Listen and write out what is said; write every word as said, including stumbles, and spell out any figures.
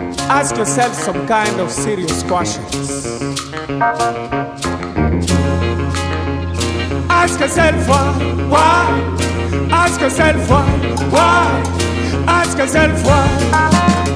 Ask yourself some kind of serious questions. Ask yourself why, why? Ask yourself why, why? Ask yourself why?